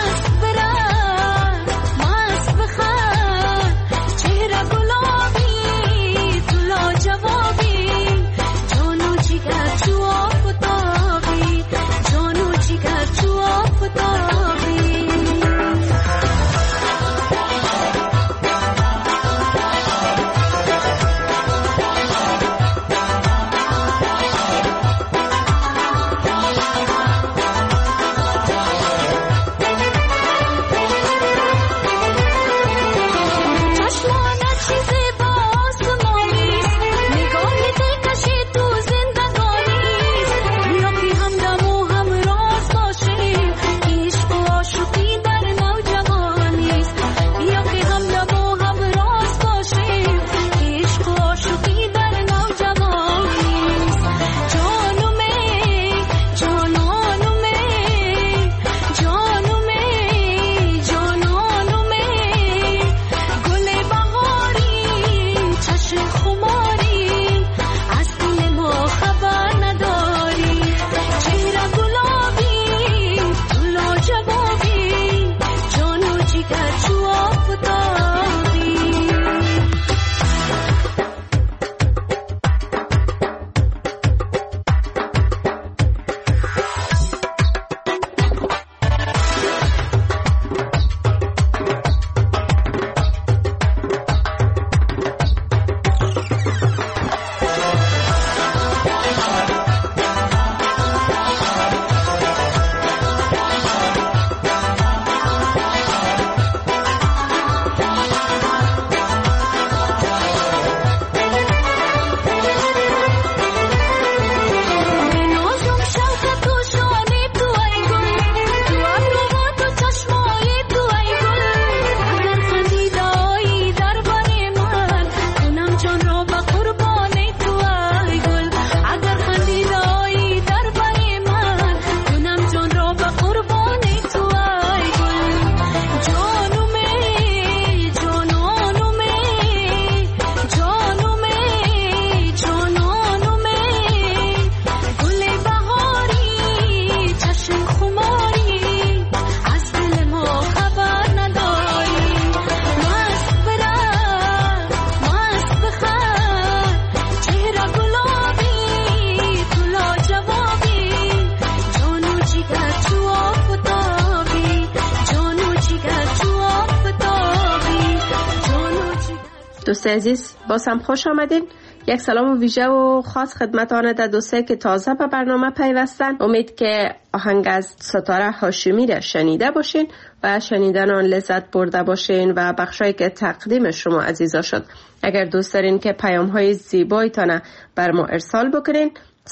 دوست عزیز باز هم خوش آمدین. یک سلام ویژه و خاص خدمت آنده دوستایی که تازه به برنامه پیوستن. امید که آهنگ از ستاره هاشمی را شنیده باشین و شنیدن آن لذت برده باشین و بخشایی که تقدیم شما عزیزا شد. اگر دوست دارین که پیام های زیبایتان بر ما ارسال بکنین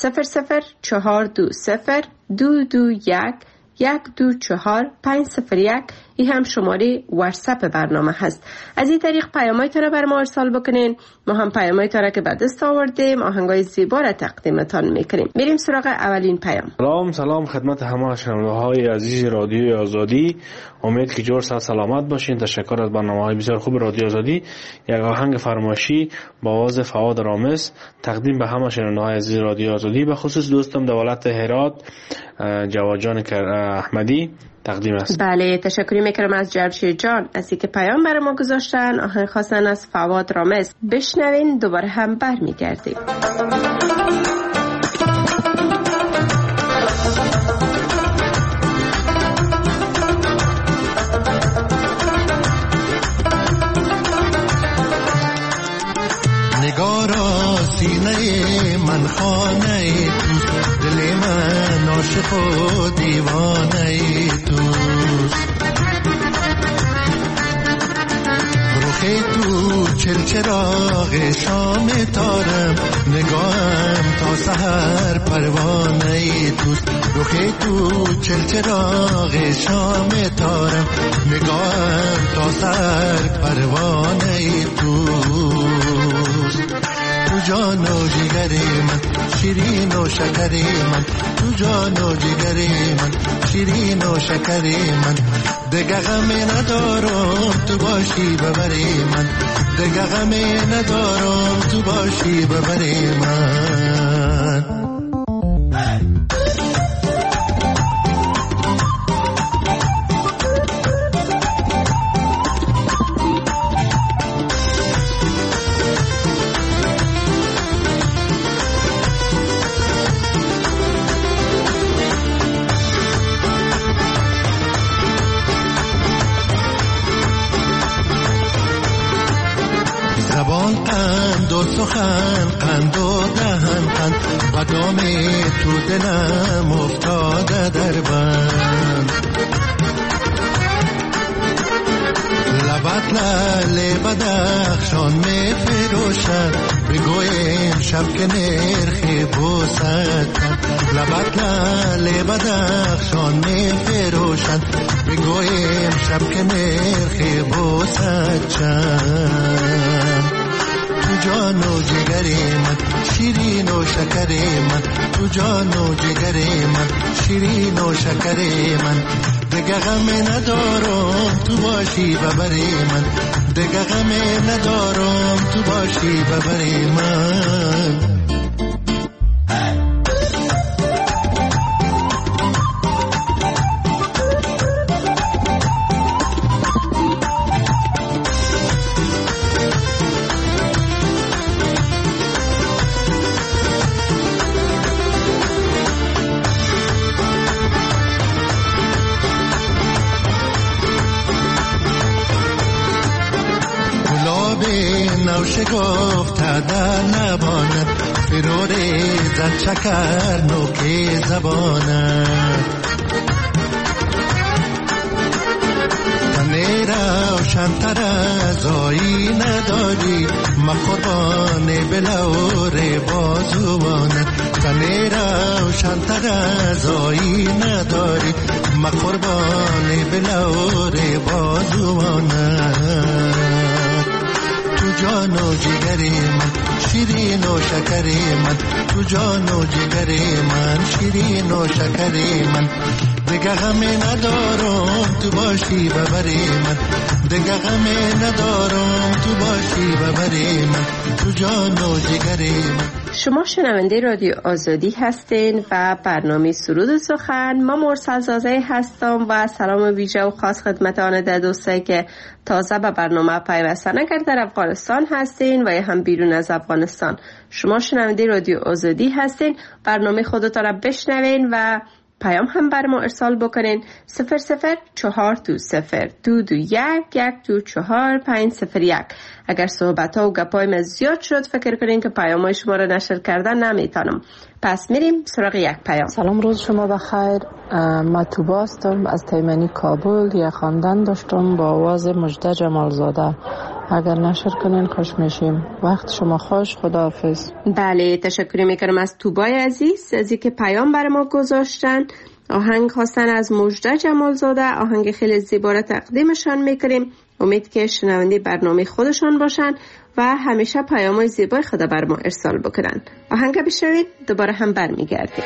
004221221 این هم شماره واتساپ برنامه هست. از این طریق پیامایتان را بر ما ارسال بکنین. ما هم پیامایتان را که به دست آوردیم آهنگای زیبا را تقدیمتان میکنیم. میریم سراغ اولین پیام. سلام خدمت همه شنونده‌های عزیز رادیوی آزادی. امید که جور صحت سلامت باشین. تشکر از برنامه‌های بسیار خوب رادیو آزادی. یک آهنگ فرمایشی با آواز فواد رامز تقدیم به همه شنونده‌های عزیز رادیو آزادی، به خصوص دوستم دولت هرات جواد جان احمدی تقدیم است. بله تشکر میکنم از جمشید جان از اینکه پیام برای ما گذاشتن. آهنگ خواستن از فواد رامز. بشنوین دوباره هم برمیگردیم. نگارا سینه من خانه توست، دل من عاشق و دیوانه توست. رخ تو چلچراغ شام تارم، نگاهم تا سحر پروانه توست. رخ تو چلچراغ شام تارم، نگاهم تا سحر پروانه توست. تو جان و جگر من شیرین و شکر من، تو جان و جگر من شیرین و شکر من. دگه غم ندارم تو باشی ببری من، دگه غم ندارم تو باشی ببری من. سخن قند و دهن قند، بادام تو دلم افتاده در بند. لبت لاله بدخشان می فروشد، بگویم شب که نرخی بوسد کن. لبت لاله بدخشان می فروشد، بگویم شب که نرخی بوسد چند. تو جان و جگر من شیرین و شکر من، تو جان و جگر من شیرین و شکر من. دگه غم ندارم تو باشی ببری من، دگه غم ندارم تو باشی ببری من. شگفت در لبانت، فرور زد شکر نوک زبانت. تنه روشن تر از آینه داری، ما قربان بلور بازوانت. تنه روشن تر از آینه داری، ما قربان بلور بازوانت. تو جان و جگر من شیرین و شکر من، تو جان و جگر من شیرین و شکر من. دگه غم ندارم تو باشی ببری من، دگه غم ندارم تو باشی ببری من. تو جان و جگر من. شما شنونده رادیو آزادی هستین و برنامه سرود و سخن. ما مرسل زازه هستم و سلام ویژه و خاص خدمت آنده دوستایی که تازه به برنامه پیوستن. اگر در افغانستان هستین و یا هم بیرون از افغانستان، شما شنونده رادیو آزادی هستین. برنامه خودتان را بشنوین و پیام هم بر ما ارسال بکنین. 004202211240501. اگر صحبت ها و گپای من زیاد شد فکر کنین که پیام های شما را نشر کردن نمیتونم. پس میریم سراغ یک پیام. سلام، روز شما بخیر. من توبا هستم از تیمنی کابل. یک خواندن داشتم با آواز مجده جمالزاده. اگر نشر کنین خوش میشیم. وقت شما خوش. خداحافظ. بله، تشکر میکنم از توبای عزیز از اینکه پیام برای ما گذاشتن. آهنگ خواستن از مجده جمالزاده. آهنگ خیلی زیبا را تقدیمشان میکنیم. امید که شنونده برنامه خودشان باشن و همیشه پیام‌های زیبای خدا بر ما ارسال بکنن. آهنگ بشنوید، دوباره هم برمیگردیم.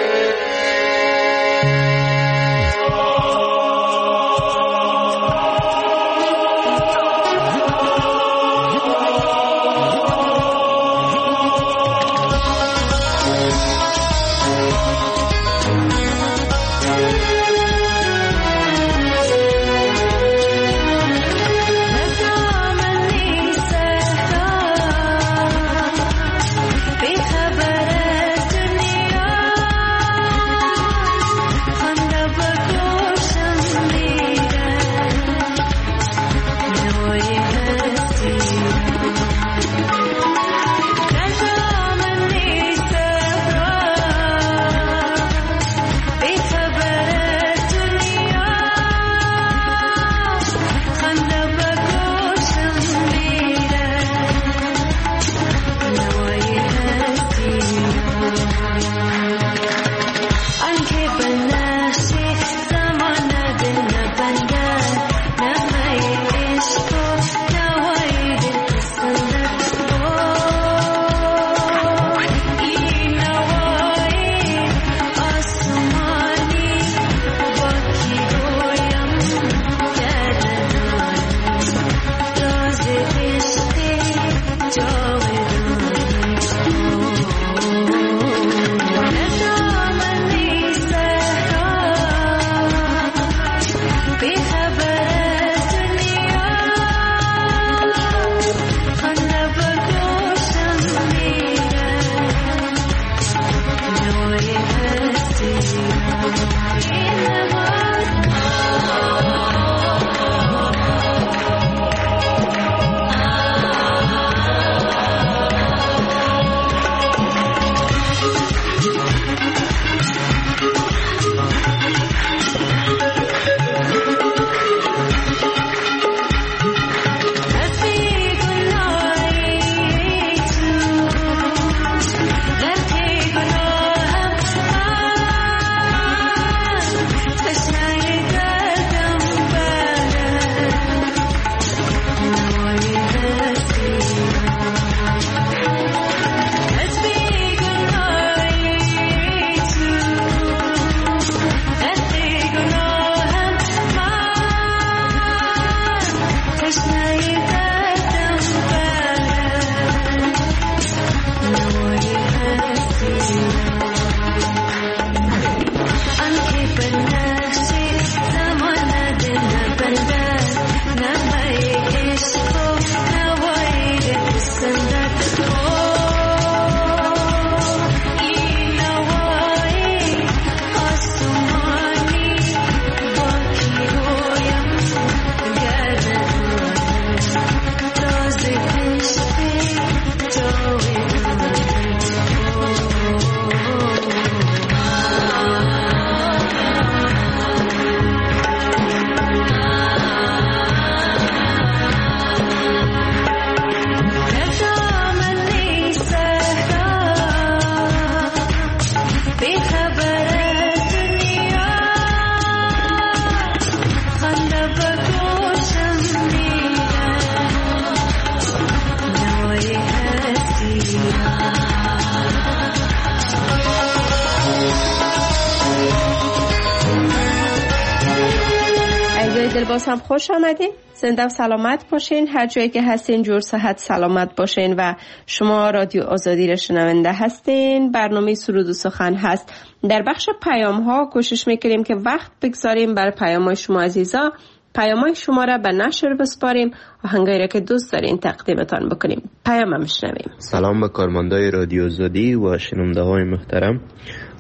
باز هم خوش آمدین. زنده و سلامت باشین. هر جایی که هستین جور صحت سلامت باشین و شما رادیو آزادی را شنونده هستین. برنامه سرود و سخن هست. در بخش پیام ها کوشش میکنیم که وقت بگذاریم برای پیام های شما عزیزا. پیام های شما را به نشر بسپاریم. آهنگایی را که دوست دارین تقدیمتان بکنیم. پیام هم شنویم. سلام به کارمندای رادیو آزادی و شنونده های محترم.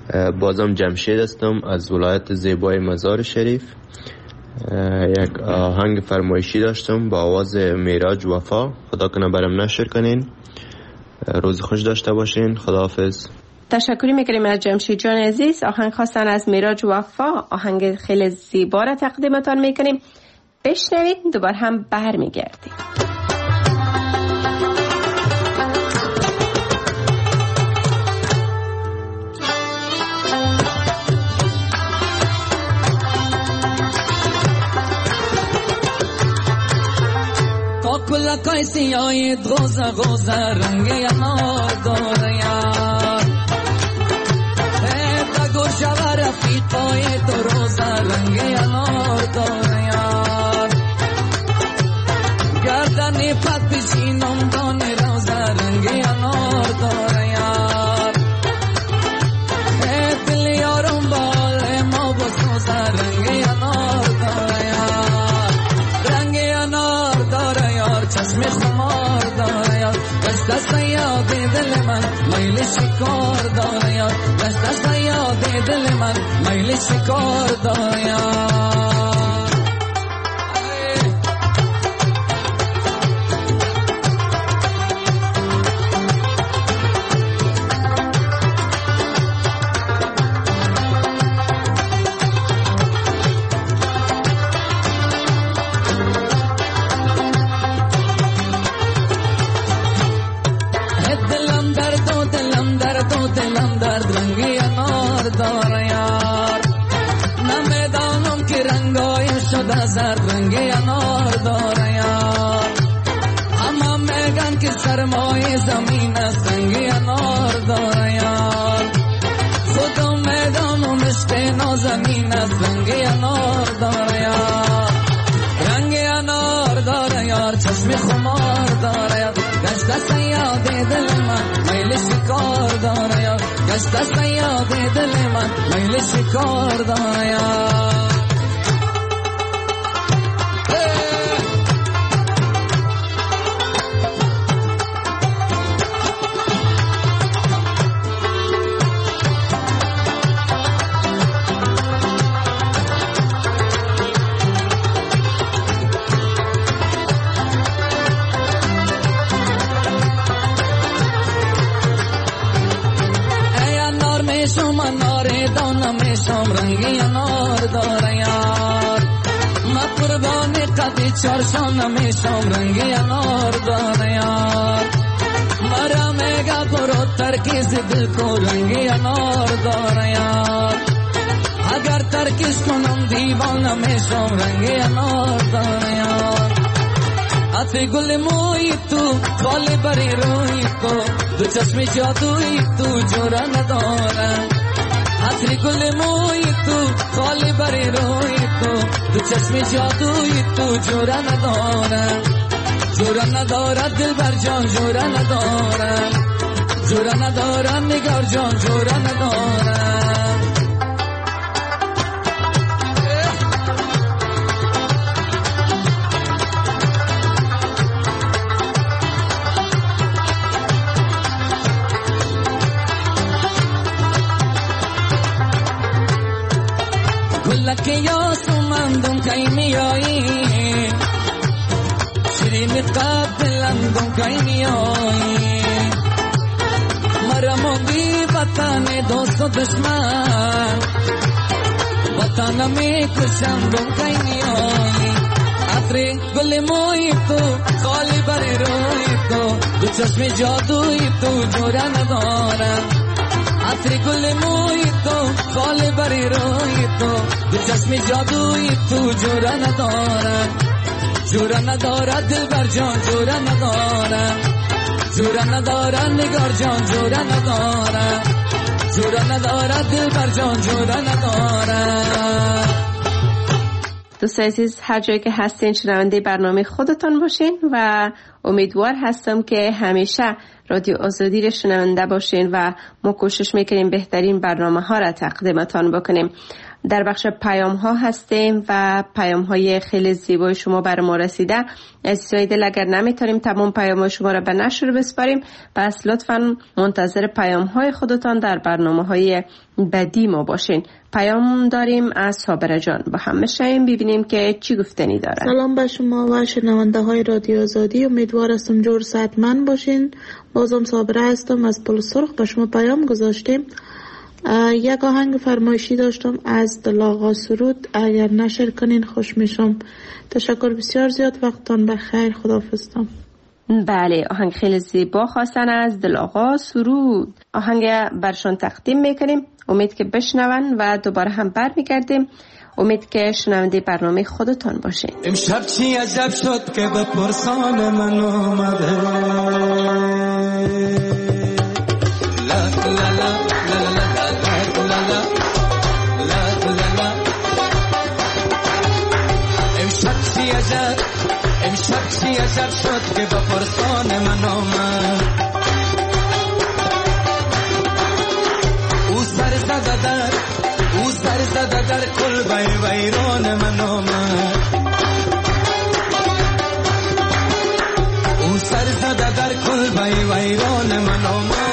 بازم جمشید هستم از ولایت زیبای مزار شریف. یک آهنگ فرمایشی داشتم با آواز میراج وفا. خدا کنه برام نشر کنین. روز خوش داشته باشین. خداحافظ. تشکری میکنیم از جمشید جان عزیز. آهنگ خواستن از میراج وفا، آهنگ خیلی زیبا را تقدیمتان میکنیم. بشنوید، دوباره هم برمیگردیم. کلا کای سیای غوزه غوزه رنگ انار داره یار تا گوشه و رفیقای تو روزه رنگ انار داره یار گردن پت بشینم دانه روزه رنگ انار داره یار دل یارم بال ما بسوزه رنگ انار داره یار رنگ انار داره یار چشم خمار داره یار دست یاد دل من میل شکار داره یار دست یاد دل من میل شکار داره یار زر رنگ انار داره یار اما میگن که سرمایه زمین است رنگ انار داره یار خودم میدانم عشق نازنین است رنگ انار داره یار رنگ انار داره یار چشم خمار داره یار گشت سیاد دل من میل شکار داره یار گشت سیاد دل من میل شکار داره یار رنگی انار داره یار ما قربان قدی چارشان میشم رنگی انار داره یار مرا میگا برو ترکیز دل کو رنگی انار داره یار اگر ترکیز کنم دیوانه میشم رنگی انار داره یار عطر گل موی تو خالی بری روی تو دو چشم جادوی تو جورا نداره عطر گل موی تو خالی بری روی تو دو چشم جادوی تو جورا نداره دل بر جان جورا نداره نگار جان جورا نداره که یا سومندم کای میایی شیرین قبلندم کای میایی مرا موندی وطن دوست و دشمن وطن می کشندم کای میایی عطر گل موی تو خالی بری روی تو دو چشم جادوی تو جورا نداره عطر گل موی تو خالی بری روی تو دو چشم جادوی تو جورا نداره دل بر جان جورا نداره نگار جان جورا نداره دل بر جان جورا نداره. دوست عزیز هر جایی که هستین شنونده برنامه خودتان باشین و امیدوار هستم که همیشه رادیو آزادی رو شنونده باشین و ما کوشش میکنیم بهترین برنامه ها را تقدیمتان بکنیم. در بخش پیام ها هستیم و پیام های خیلی زیبای شما بر ما رسیده. عزیزای دل اگر نمیتونیم تمام پیام های شما را به نشر بسپاریم، پس لطفاً منتظر پیام های خودتان در برنامه های بعدی ما باشین. پیام داریم از صابره جان، با هم میشیم ببینیم که چی گفتنی داره. سلام به شما و شنونده های رادیو آزادی، امیدوار هستم جور صحتمند باشین. بازم صابره هستم از پل سرخ، به شما پیام گذاشتیم. یک آهنگ فرمایشی داشتم از دل آقا سرود، اگر نشر کنین خوش میشم. تشکر بسیار زیاد، وقتتان بخیر، خداحافظتم. بله، آهنگ خیلی زیبا خواستن از دل آقا سرود. آهنگ برشان تقدیم میکنیم، امید که بشنون و دوباره هم برمیگردیم. امید که شنونده برنامه خودتان باشین. امشب چی عجب شد که به پرسان من اومده، لا لا لا امشب چی عجب شد که با پرسان من آمد، او سر زده در کل ویران من آمد، او سر زده در کل ویران من آمد.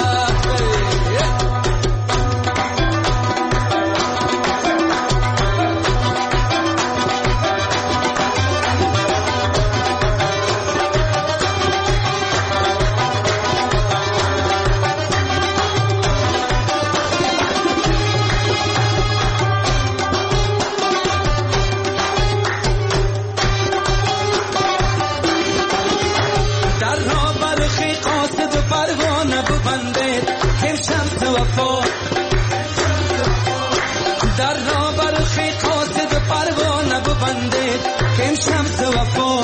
در را برخی قاصد پروانه ببندید که شمس وفا،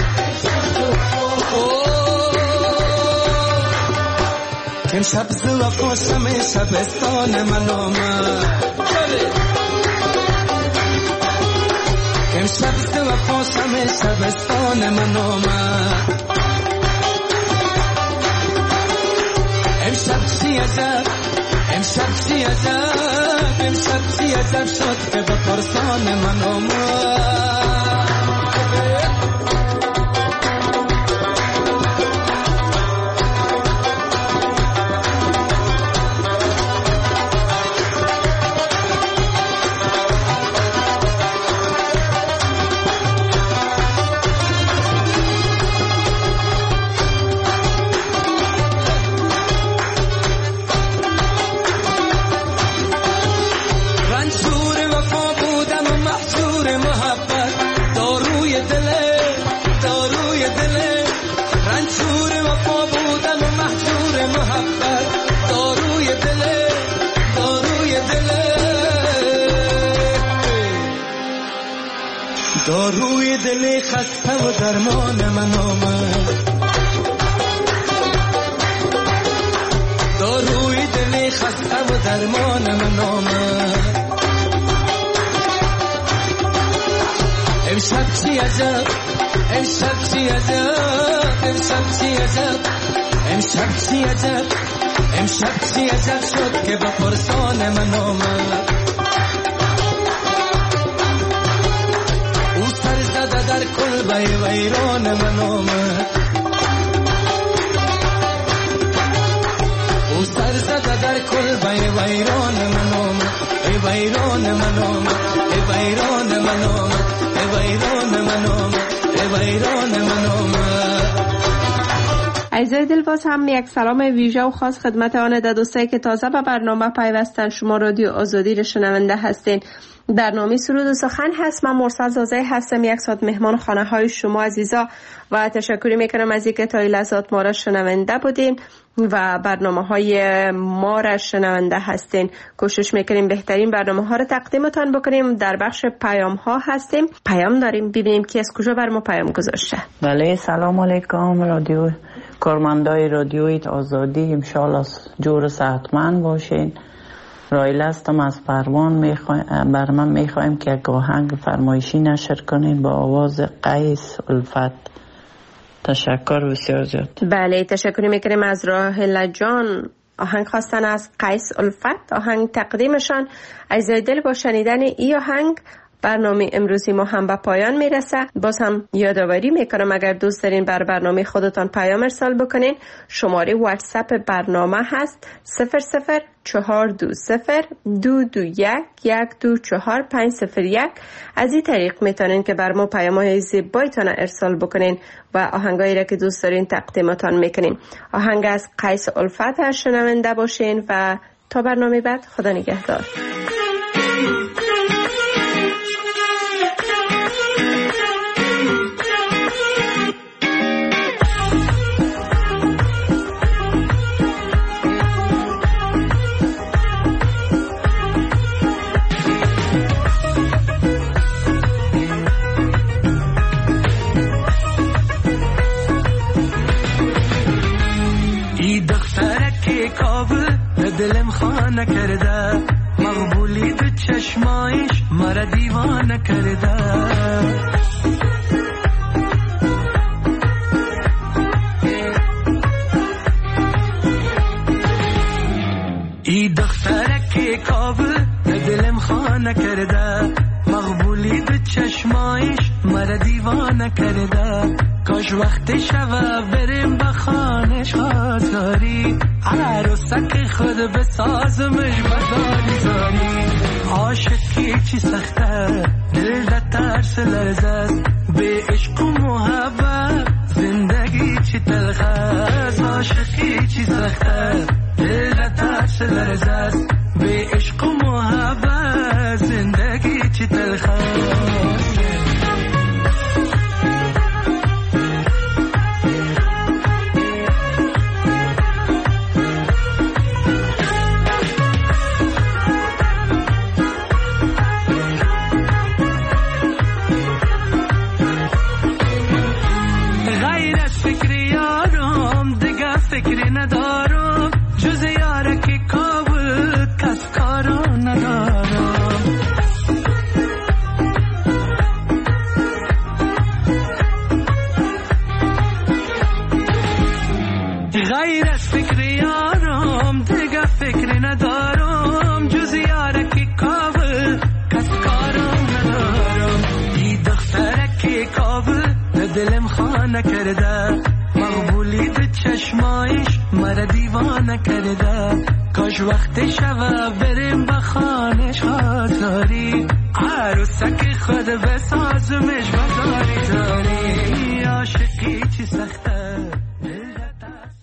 که شمس وفا شمع شبستان من آمد، که شمس وفا شمع شبستان من آمد. امشب چی عجب، امشب چی عجب، امشب چی عجب شد که به پرسان من آمد. داروی دل خسته و درمان من آمد، داروی دل خسته و درمان من آمد. امشب چی عجب، امشب چی عجب، امشب چی عجب، امشب چی عجب، امشب چی عجب شد که به پرسان من آمد. در کل ویران من آمد، او سر زده در کل ویران من آمد، ای ویران من آمد، ای ویران من آمد، ای ویران من آمد، ای ویران من آمد. عزیزای دل، باز هم یک سلام ویژه و خاص خدمت آن دوستایی که تازه به برنامه پیوستن. شما رادیو آزادی را شنونده هستین. برنامه سرود و سخن هست. من مرسل زازه هستم، یک ساعت مهمان خانه های شما عزیزا و تشکر میکنم از اینکه تا این لحظات ما را شنونده بودین و برنامه های ما را شنونده هستین. کوشش میکنیم بهترین برنامه ها را تقدیمتان بکنیم. در بخش پیام ها هستیم، پیام داریم، ببینیم کی از کجا بر ما پیام گذاشته. بله، سلام علیکم رادیو کارمندای رادیوی آزادی، انشالله جور صحتمند باشین. رایل هستم از پروان. بر من میخوایم که یک آهنگ فرمایشی نشر کنین با آواز قیس الفت. تشکر بسیار زیاد. بله، تشکر میکنیم از راحله جان. آهنگ خواستن از قیس الفت. آهنگ تقدیمشان عزیزای دل. با شنیدن این آهنگ برنامه امروزی ما هم به پایان میرسه. باز هم یادآوری میکنم اگر دوست دارین بر برنامه خودتان پیام ارسال بکنین، شماره واتساپ برنامه هست 0020221124501. از این طریق میتونین که بر ما پیام‌های زیبایتان ارسال بکنین و آهنگایی را که دوست دارین تقدیمتان میکنین. آهنگ از قیس الفت شنونده باشین و تا برنامه بعد خدا نگهدار. دلم خانه کرده مقبولی تو چشمایش مرا دیوانه کرده ای دختره که کابل دلم خانه کرده مقبولی تو چشمایش مرا دیوانه کرده کاش وقت شوه بریم به خانش آزاری عروسک خود بسازمش بزاری زاری عاشقی چی سخته دل ده ترس لرزه به عشق و محبت زندگی چی تلخ است عاشقی چی سخته دل ده ترس لرزه به عشق و محبت زندگی چی تلخ است فکری ندارم جز یاره که کابل کس کارو ندارم غیر از فکری یارم دیگه فکری ندارم جز یاره که کابل کس کارو ندارم ای دختره که کابل دلم خانه کرده مقبولی تو چشمایش مرا دیوانه کرده کاش وقت شوه بریم به خانش آزاری عروسک خود بسازمش بزاری زاری عاشقی چی سخت